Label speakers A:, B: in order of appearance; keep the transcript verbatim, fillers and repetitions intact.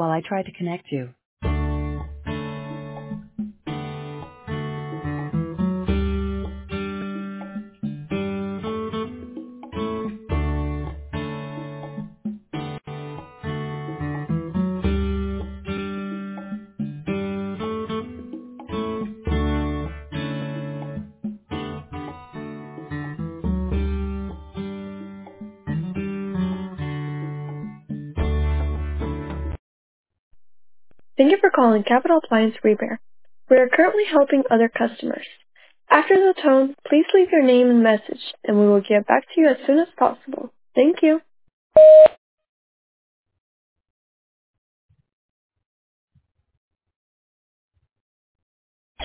A: while I try to connect you.
B: Thank you for calling Capital Appliance Repair. We are currently helping other customers. After the tone, please leave your name and message, and we will get back to you as soon as possible. Thank you.